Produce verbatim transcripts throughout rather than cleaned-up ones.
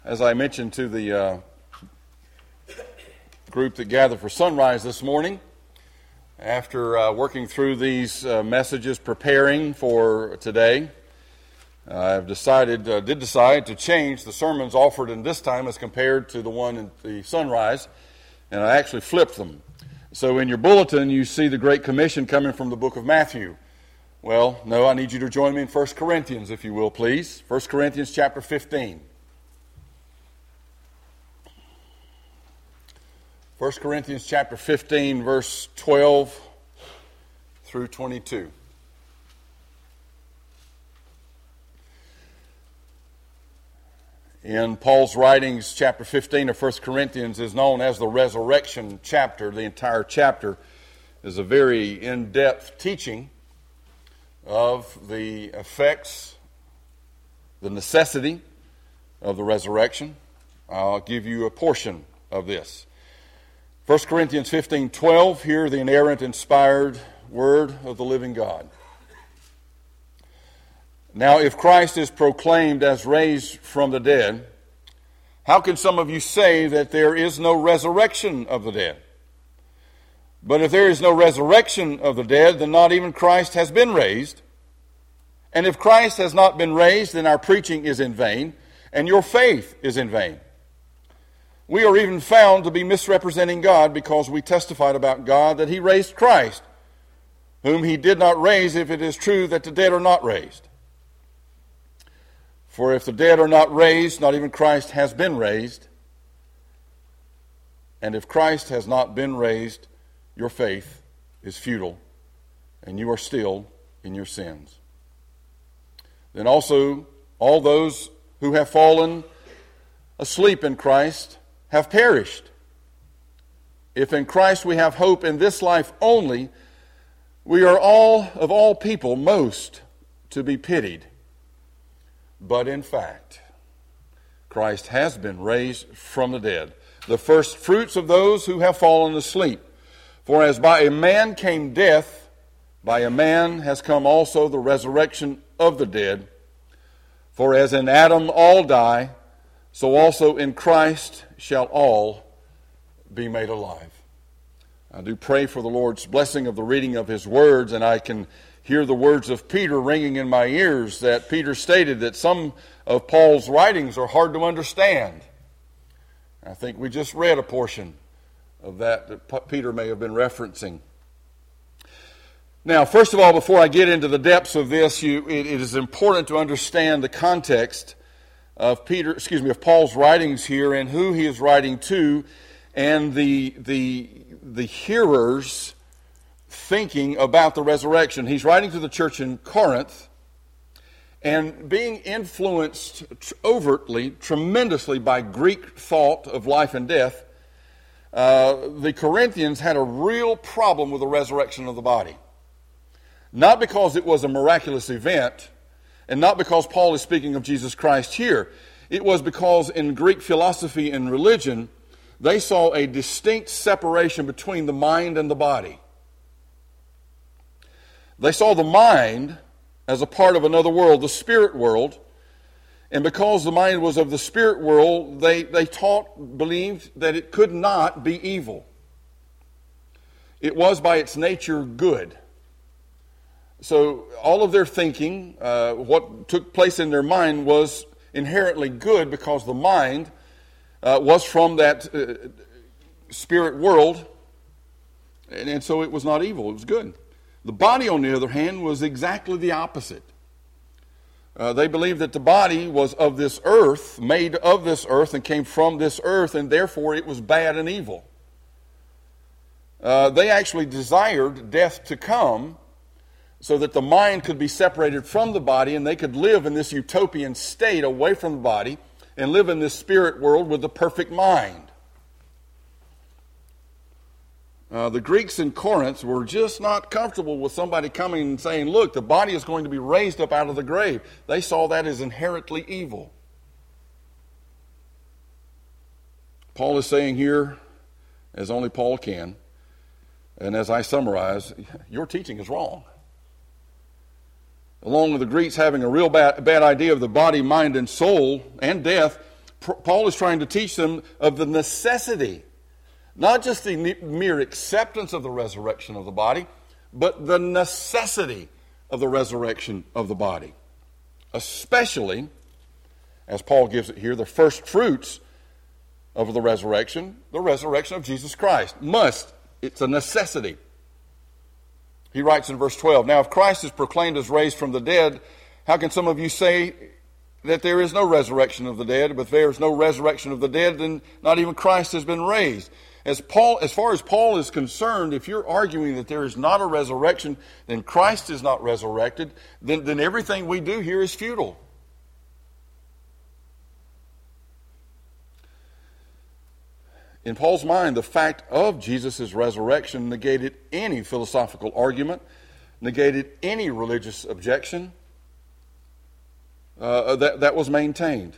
As I mentioned to the uh, group that gathered for sunrise this morning, after uh, working through these uh, messages, preparing for today, uh, I've decided, uh, did decide to change the sermons offered in this time as compared to the one in the sunrise, and I actually flipped them. So in your bulletin, you see the Great Commission coming from the book of Matthew. Well, no, I need you to join me in First Corinthians, if you will, please. First Corinthians chapter fifteen. First Corinthians chapter fifteen, verse twelve through twenty-two. In Paul's writings, chapter fifteen of First Corinthians is known as the resurrection chapter. The entire chapter is a very in-depth teaching of the effects, the necessity of the resurrection. I'll give you a portion of this. First Corinthians fifteen twelve, hear the inerrant, inspired word of the living God. Now, if Christ is proclaimed as raised from the dead, how can some of you say that there is no resurrection of the dead? But if there is no resurrection of the dead, then not even Christ has been raised. And if Christ has not been raised, then our preaching is in vain, and your faith is in vain. We are even found to be misrepresenting God because we testified about God that he raised Christ, whom he did not raise, if it is true that the dead are not raised. For if the dead are not raised, not even Christ has been raised. And if Christ has not been raised, your faith is futile, and you are still in your sins. Then also all those who have fallen asleep in Christ have perished. If in Christ we have hope in this life only, we are all, of all people, most to be pitied. But in fact, Christ has been raised from the dead, the first fruits of those who have fallen asleep. For as by a man came death, by a man has come also the resurrection of the dead. For as in Adam all die, so also in Christ shall all be made alive. I do pray for the Lord's blessing of the reading of his words, and I can hear the words of Peter ringing in my ears, that Peter stated that some of Paul's writings are hard to understand. I think we just read a portion of that that Peter may have been referencing. Now, first of all, before I get into the depths of this, you, it, it is important to understand the context of Peter, excuse me, of Paul's writings here and who he is writing to, and the the the hearers thinking about the resurrection. He's writing to the church in Corinth, and being influenced overtly, tremendously by Greek thought of life and death, uh, the Corinthians had a real problem with the resurrection of the body. Not because it was a miraculous event, and not because Paul is speaking of Jesus Christ here. It was because in Greek philosophy and religion, they saw a distinct separation between the mind and the body. They saw the mind as a part of another world, the spirit world, and because the mind was of the spirit world, they, they taught, believed that it could not be evil. It was by its nature good. So all of their thinking, uh, what took place in their mind was inherently good because the mind uh, was from that uh, spirit world, and, and so it was not evil, it was good. The body, on the other hand, was exactly the opposite. Uh, they believed that the body was of this earth, made of this earth, and came from this earth, and therefore it was bad and evil. Uh, they actually desired death to come so that the mind could be separated from the body and they could live in this utopian state away from the body and live in this spirit world with the perfect mind. Uh, the Greeks in Corinth were just not comfortable with somebody coming and saying, look, the body is going to be raised up out of the grave. They saw that as inherently evil. Paul is saying here, as only Paul can, and as I summarize, your teaching is wrong. Along with the Greeks having a real bad, bad idea of the body, mind, and soul, and death, Paul is trying to teach them of the necessity, not just the mere acceptance of the resurrection of the body, but the necessity of the resurrection of the body. Especially, as Paul gives it here, the first fruits of the resurrection, the resurrection of Jesus Christ. Must. It's a necessity. He writes in verse twelve, "Now if Christ is proclaimed as raised from the dead, how can some of you say that there is no resurrection of the dead? But if there is no resurrection of the dead, then not even Christ has been raised." As Paul, as far as Paul is concerned, if you're arguing that there is not a resurrection, then Christ is not resurrected, then, then everything we do here is futile. In Paul's mind, the fact of Jesus' resurrection negated any philosophical argument, negated any religious objection uh, that, that was maintained.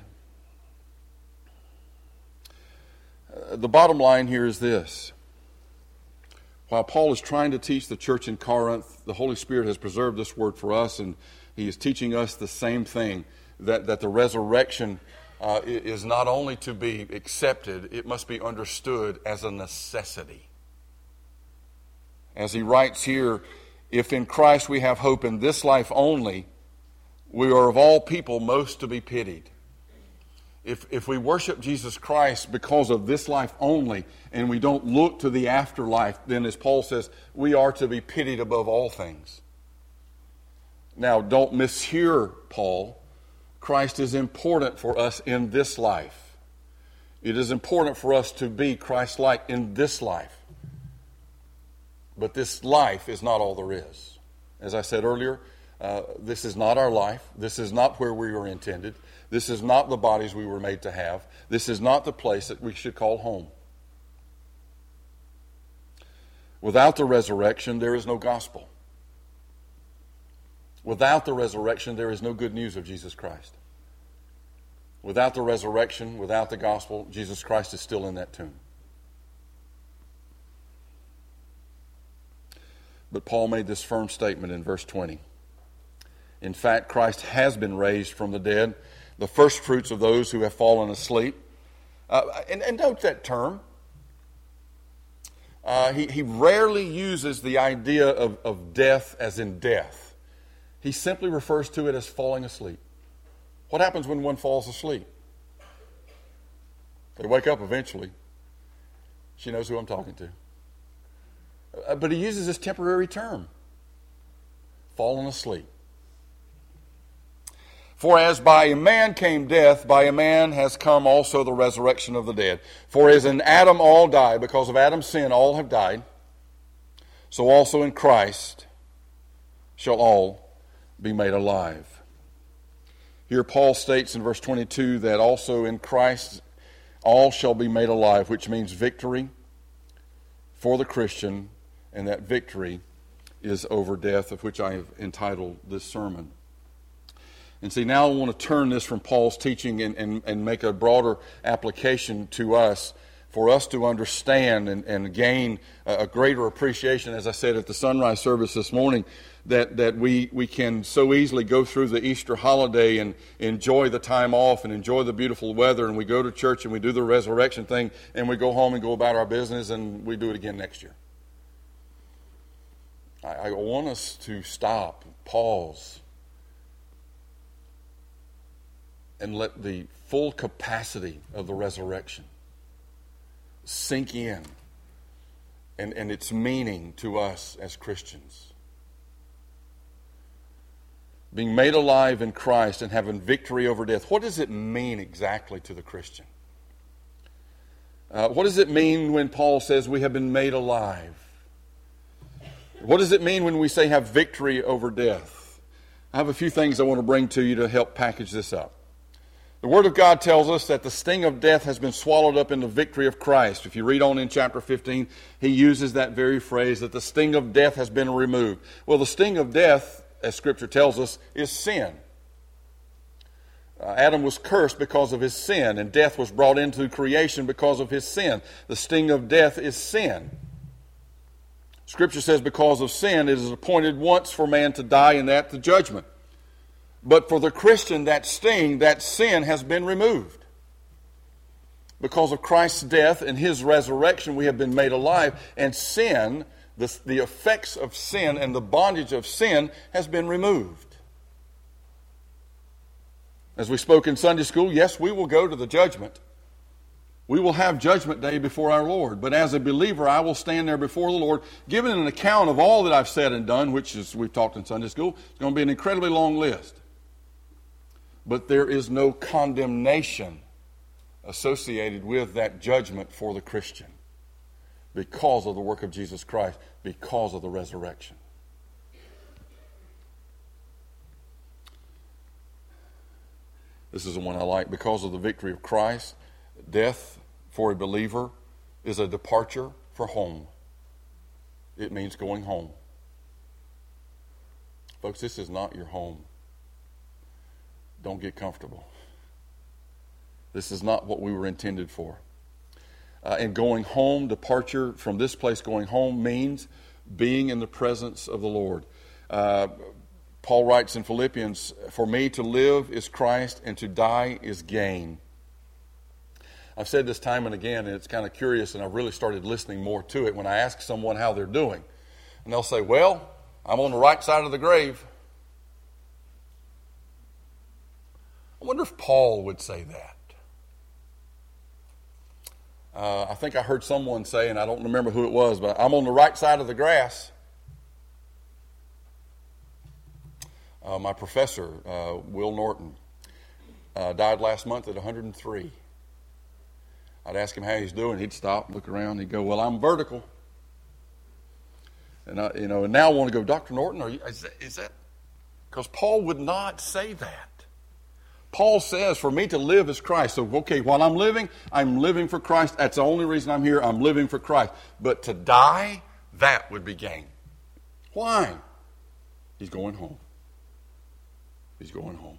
Uh, the bottom line here is this. While Paul is trying to teach the church in Corinth, the Holy Spirit has preserved this word for us, and he is teaching us the same thing, that, that the resurrection Uh, is not only to be accepted, it must be understood as a necessity. As he writes here, "If in Christ we have hope in this life only, we are of all people most to be pitied." If, if we worship Jesus Christ because of this life only, and we don't look to the afterlife, then as Paul says, we are to be pitied above all things. Now, don't mishear Paul. Christ is important for us in this life. It is important for us to be Christ-like in this life. But this life is not all there is. As I said earlier, uh, this is not our life. This is not where we were intended. This is not the bodies we were made to have. This is not the place that we should call home. Without the resurrection, there is no gospel. Without the resurrection, there is no good news of Jesus Christ. Without the resurrection, without the gospel, Jesus Christ is still in that tomb. But Paul made this firm statement in verse twenty. In fact, Christ has been raised from the dead, the first fruits of those who have fallen asleep. Uh, and, and note that term. Uh, he, he rarely uses the idea of, of death as in death. He simply refers to it as falling asleep. What happens when one falls asleep? They wake up eventually. She knows who I'm talking to. Uh, but he uses this temporary term, fallen asleep. "For as by a man came death, by a man has come also the resurrection of the dead. For as in Adam all die, because of Adam's sin all have died, so also in Christ shall all be made alive." Here Paul states in verse twenty-two that also in Christ all shall be made alive, which means victory for the Christian, and that victory is over death, of which I have entitled this sermon. And see, now I want to turn this from Paul's teaching and, and, and make a broader application to us, for us to understand and, and gain a, a greater appreciation, as I said at the sunrise service this morning, that, that we, we can so easily go through the Easter holiday and enjoy the time off and enjoy the beautiful weather, and we go to church and we do the resurrection thing, and we go home and go about our business, and we do it again next year. I, I want us to stop, pause, and let the full capacity of the resurrection sink in and, and its meaning to us as Christians. Being made alive in Christ and having victory over death. What does it mean exactly to the Christian? Uh, what does it mean when Paul says we have been made alive? What does it mean when we say have victory over death? I have a few things I want to bring to you to help package this up. The Word of God tells us that the sting of death has been swallowed up in the victory of Christ. If you read on in chapter fifteen, he uses that very phrase, that the sting of death has been removed. Well, the sting of death, as Scripture tells us, is sin. Uh, Adam was cursed because of his sin, and death was brought into creation because of his sin. The sting of death is sin. Scripture says because of sin, it is appointed once for man to die, and that the judgment. But for the Christian, that sting, that sin has been removed. Because of Christ's death and his resurrection, we have been made alive, and sin, the, the effects of sin and the bondage of sin has been removed. As we spoke in Sunday school, yes, we will go to the judgment. We will have judgment day before our Lord. But as a believer, I will stand there before the Lord, giving an account of all that I've said and done, which is, we've talked in Sunday school, it's going to be an incredibly long list. But there is no condemnation associated with that judgment for the Christian because of the work of Jesus Christ, because of the resurrection. This is the one I like. Because of the victory of Christ, death for a believer is a departure for home. It means going home. Folks, this is not your home. Don't get comfortable. This is not what we were intended for. Uh, and going home, departure from this place, going home means being in the presence of the Lord. Uh, Paul writes in Philippians, "For me to live is Christ, and to die is gain." I've said this time and again, and it's kind of curious, and I've really started listening more to it when I ask someone how they're doing. And they'll say, "Well, I'm on the right side of the grave." I wonder if Paul would say that. Uh, I think I heard someone say, and I don't remember who it was, but I'm on the right side of the grass. Uh, my professor, uh, Will Norton, uh, died last month at one hundred and three. I'd ask him how he's doing. He'd stop, look around, he'd go, "Well, I'm vertical." And I, you know, and now I want to go, "Doctor Norton, are you, is that, is that?" Because Paul would not say that. Paul says, "For me to live is Christ." So, okay, while I'm living, I'm living for Christ. That's the only reason I'm here. I'm living for Christ. But to die, that would be gain. Why? He's going home. He's going home.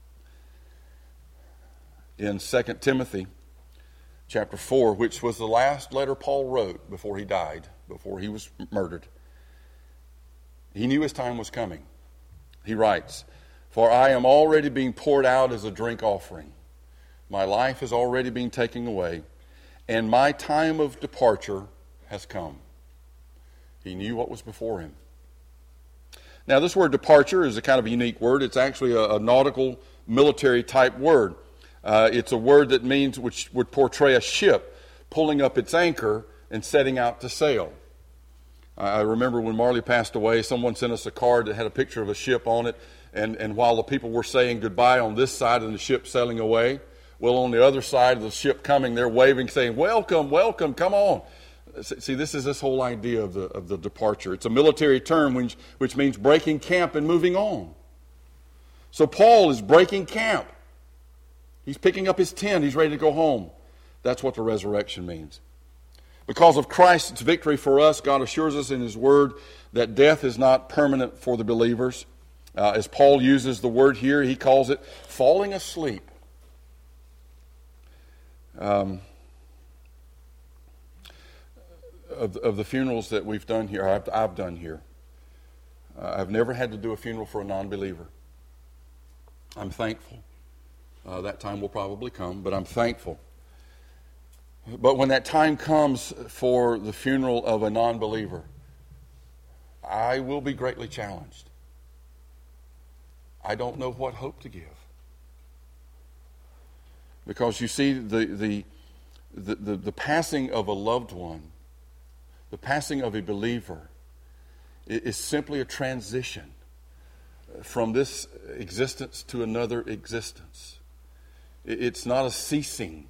In Second Timothy chapter four, which was the last letter Paul wrote before he died, before he was murdered, he knew his time was coming. He writes, "For I am already being poured out as a drink offering. My life is already being taken away, and my time of departure has come." He knew what was before him. Now, this word departure is a kind of a unique word. It's actually a, a nautical, military type word. Uh, it's a word that means, which would portray a ship pulling up its anchor and setting out to sail. I remember when Marley passed away, someone sent us a card that had a picture of a ship on it. And, and while the people were saying goodbye on this side and the ship sailing away, well, on the other side of the ship coming, they're waving, saying, "Welcome, welcome, come on." See, this is this whole idea of the, of the departure. It's a military term which, which means breaking camp and moving on. So Paul is breaking camp. He's picking up his tent. He's ready to go home. That's what the resurrection means. Because of Christ's victory for us, God assures us in his word that death is not permanent for the believers. Uh, as Paul uses the word here, he calls it falling asleep. Um, of, of the funerals that we've done here, I've, I've done here, uh, I've never had to do a funeral for a non-believer. I'm thankful. Uh, that time will probably come, but I'm thankful. But when that time comes for the funeral of a non-believer, I will be greatly challenged. I don't know what hope to give. Because you see, the, the, the, the, the passing of a loved one, the passing of a believer, is simply a transition from this existence to another existence. It's not a ceasing.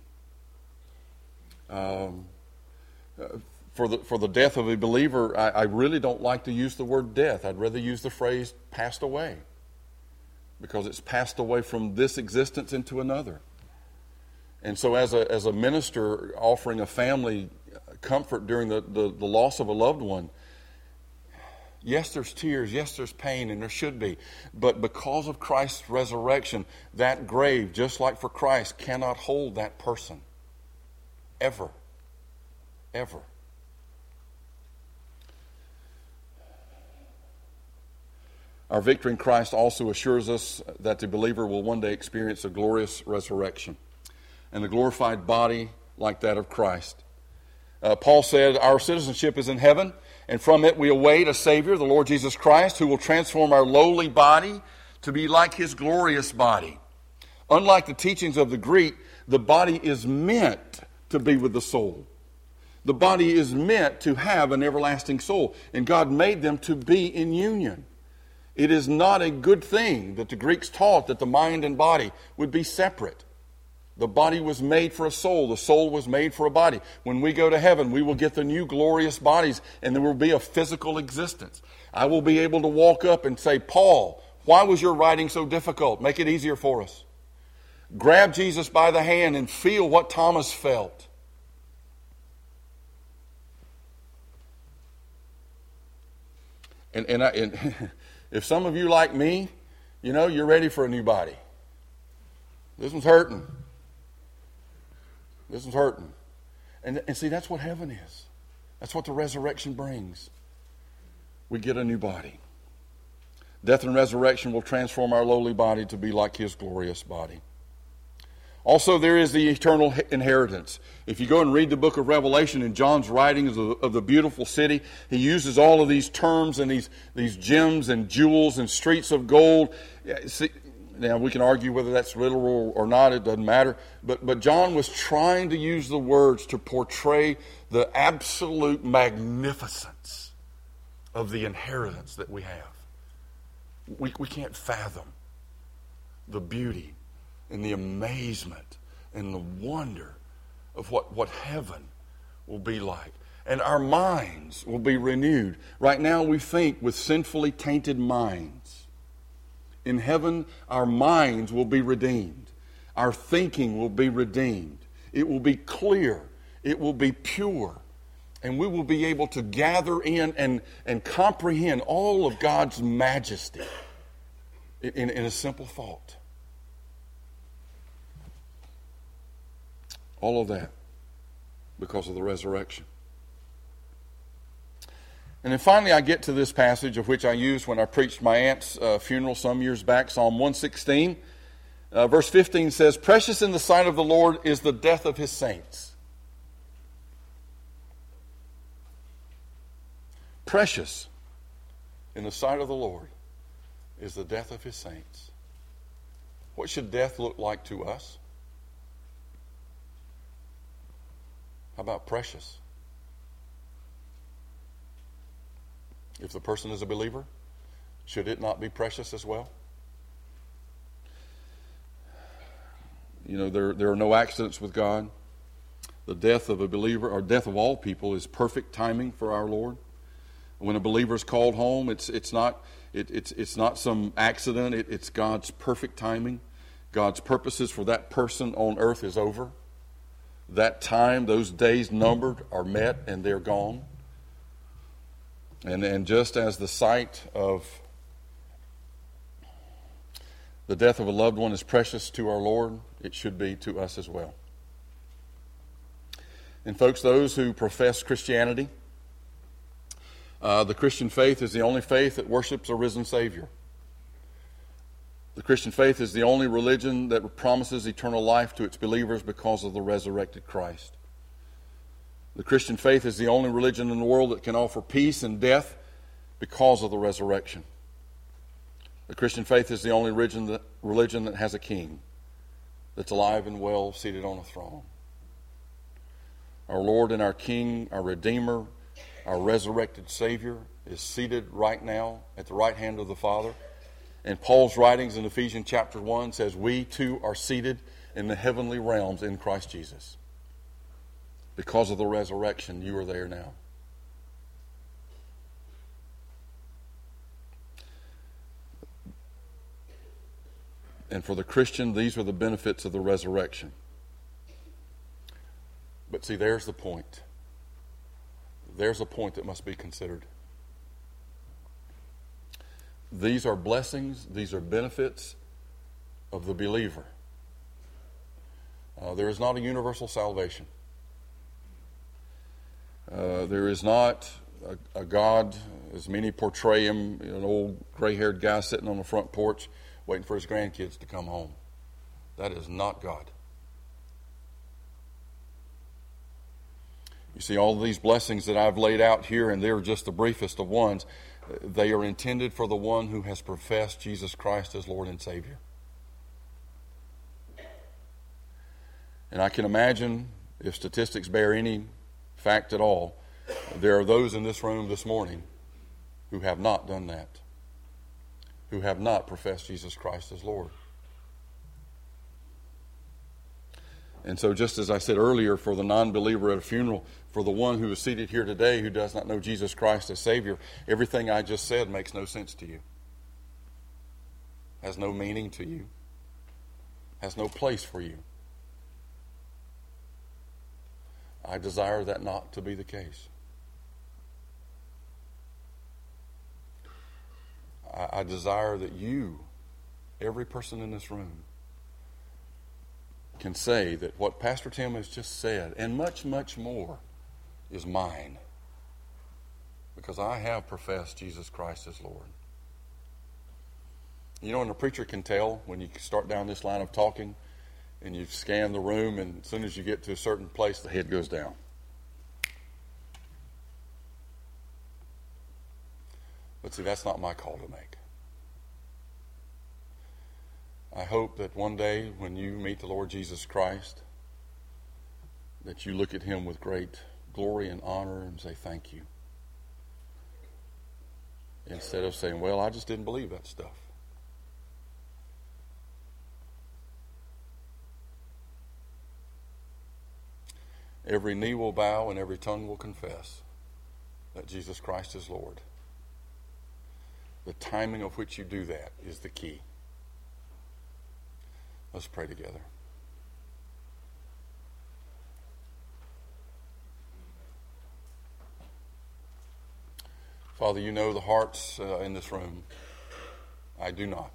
Um, for the for the death of a believer, I, I really don't like to use the word death. I'd rather use the phrase passed away, because it's passed away from this existence into another. And so as a as a minister offering a family comfort during the, the, the loss of a loved one, yes, there's tears, yes, there's pain, and there should be. But because of Christ's resurrection, that grave, just like for Christ, cannot hold that person. Ever. Ever. Our victory in Christ also assures us that the believer will one day experience a glorious resurrection. And the glorified body like that of Christ. Uh, Paul said, our citizenship is in heaven, and from it we await a Savior, the Lord Jesus Christ, who will transform our lowly body to be like his glorious body. Unlike the teachings of the Greek, the body is meant to be with the soul. The body is meant to have an everlasting soul, and God made them to be in union. It is not a good thing that the Greeks taught that the mind and body would be separate. The body was made for a soul. The soul was made for a body. When we go to heaven, we will get the new glorious bodies, and there will be a physical existence. I will be able to walk up and say, Paul, why was your writing so difficult? Make it easier for us. Grab Jesus by the hand and feel what Thomas felt. And, and, I, and if some of you like me, you know, you're ready for a new body. This one's hurting. This one's hurting. And, and see, that's what heaven is. That's what the resurrection brings. We get a new body. Death and resurrection will transform our lowly body to be like his glorious body. Also, there is the eternal inheritance. If you go and read the book of Revelation in John's writings of, of the beautiful city, he uses all of these terms and these, these gems and jewels and streets of gold. See, now, we can argue whether that's literal or not. It doesn't matter. But, but John was trying to use the words to portray the absolute magnificence of the inheritance that we have. We, we can't fathom the beauty and the amazement and the wonder of what, what heaven will be like. And our minds will be renewed. Right now we think with sinfully tainted minds. In heaven, our minds will be redeemed. Our thinking will be redeemed. It will be clear. It will be pure. And we will be able to gather in and, and comprehend all of God's majesty in, in a simple thought. All of that because of the resurrection. And then finally I get to this passage of which I used when I preached my aunt's uh, funeral some years back, Psalm one sixteen. Uh, verse fifteen says, precious in the sight of the Lord is the death of his saints. Precious in the sight of the Lord is the death of his saints. What should death look like to us? How about precious? If the person is a believer, should it not be precious as well? You know, there, there are no accidents with God. The death of a believer, or death of all people, is perfect timing for our Lord. When a believer is called home, it's it's not it, it's it's not some accident. It, it's God's perfect timing. God's purposes for that person on earth is over. That time, those days numbered, are met, and they're gone. And, and just as the sight of the death of a loved one is precious to our Lord, it should be to us as well. And folks, those who profess Christianity, uh, the Christian faith is the only faith that worships a risen Savior. The Christian faith is the only religion that promises eternal life to its believers because of the resurrected Christ. The Christian faith is the only religion in the world that can offer peace in death because of the resurrection. The Christian faith is the only religion that, religion that has a king that's alive and well, seated on a throne. Our Lord and our King, our Redeemer, our resurrected Savior is seated right now at the right hand of the Father. And Paul's writings in Ephesians chapter one says we too are seated in the heavenly realms in Christ Jesus. Because of the resurrection, you are there now. And for the Christian, these are the benefits of the resurrection. But see, there's the point. There's a point that must be considered. These are blessings, these are benefits of the believer. Uh, there is not a universal salvation. Uh, there is not a, a God, as many portray him, you know, an old gray-haired guy sitting on the front porch waiting for his grandkids to come home. That is not God. You see, all of these blessings that I've laid out here, and they're just the briefest of ones, they are intended for the one who has professed Jesus Christ as Lord and Savior. And I can imagine, if statistics bear any fact at all, there are those in this room this morning who have not done that, who have not professed Jesus Christ as Lord. And so just as I said earlier, for the non-believer at a funeral, for the one who is seated here today who does not know Jesus Christ as Savior, everything I just said makes no sense to you, has no meaning to you, has no place for you. I desire that not to be the case. I, I desire that you, every person in this room, can say that what Pastor Tim has just said, and much, much more, is mine. Because I have professed Jesus Christ as Lord. You know, and a preacher can tell when you start down this line of talking, and you scan the room, and as soon as you get to a certain place, the head goes down. But see, that's not my call to make. I hope that one day when you meet the Lord Jesus Christ, that you look at him with great glory and honor and say thank you. Instead of saying, well, I just didn't believe that stuff. Every knee will bow and every tongue will confess that Jesus Christ is Lord. The timing of which you do that is the key. Let's pray together. Father, you know the hearts uh, in this room. I do not.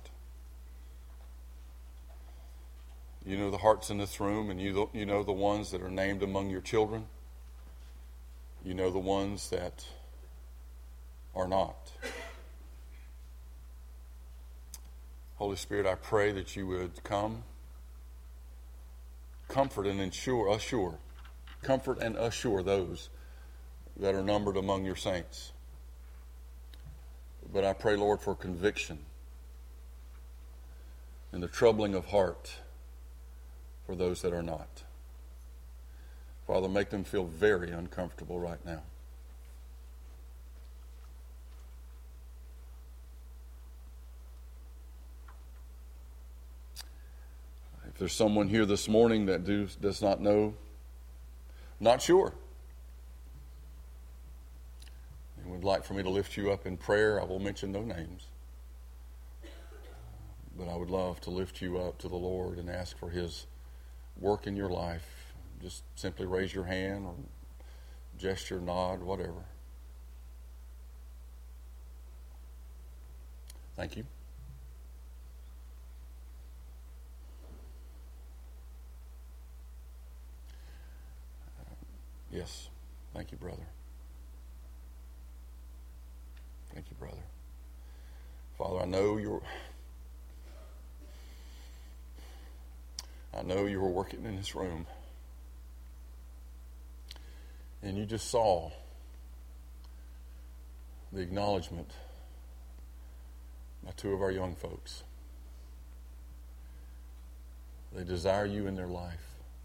You know the hearts in this room, and you, you know the ones that are named among your children. You know the ones that are not. Holy Spirit, I pray that you would come, comfort and ensure, assure, comfort and assure those that are numbered among your saints. But I pray, Lord, for conviction and the troubling of heart for those that are not. Father, make them feel very uncomfortable right now. If there's someone here this morning that do, does not know, not sure, and would like for me to lift you up in prayer, I will mention no names. But I would love to lift you up to the Lord and ask for his work in your life. Just simply raise your hand or gesture, nod, whatever. Thank you. Yes. Thank you, brother. Thank you, brother. Father, I know you're I know you were working in this room. And you just saw the acknowledgement by two of our young folks. They desire you in their life.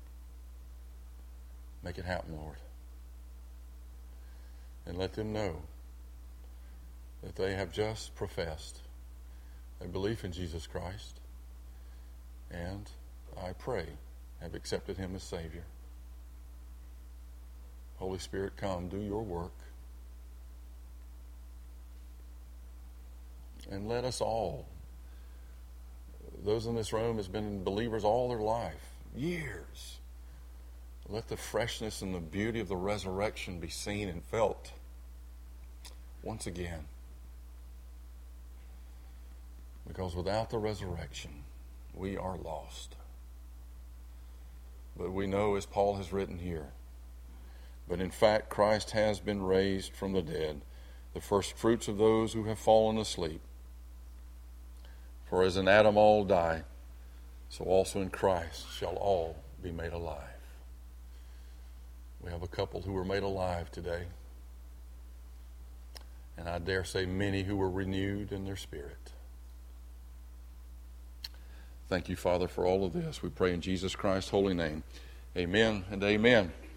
Make it happen, Lord. And let them know that they have just professed a belief in Jesus Christ, and I pray have accepted him as Savior. Holy Spirit, come, do your work. And let us all, those in this room has been believers all their life, years. Let the freshness and the beauty of the resurrection be seen and felt once again. Because without the resurrection, we are lost. But we know, as Paul has written here, but in fact Christ has been raised from the dead, the first fruits of those who have fallen asleep. For as in Adam all die, so also in Christ shall all be made alive. We have a a couple who were made alive today. And I dare say many who were renewed in their spirit. Thank you, Father, for all of this. We pray in Jesus Christ's holy name. Amen and amen.